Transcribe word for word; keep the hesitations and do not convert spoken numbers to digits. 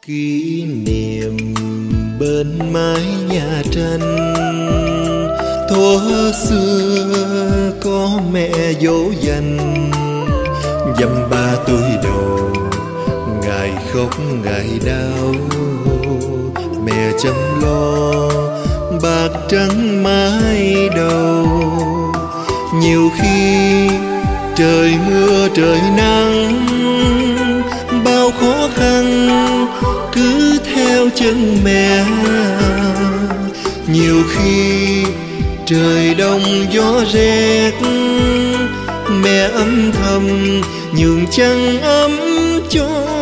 Kỷ niệm bên mái nhà tranh, thuở xưa có mẹ dỗ dành, dăm ba tuổi đầu ngày khóc ngày đau, mẹ chăm lo bạc trắng mái đầu. Nhiều khi trời mưa trời nắng, bao khó khăn cứ theo chân mẹ. Nhiều khi trời đông gió rét, mẹ âm thầm nhường chăn ấm cho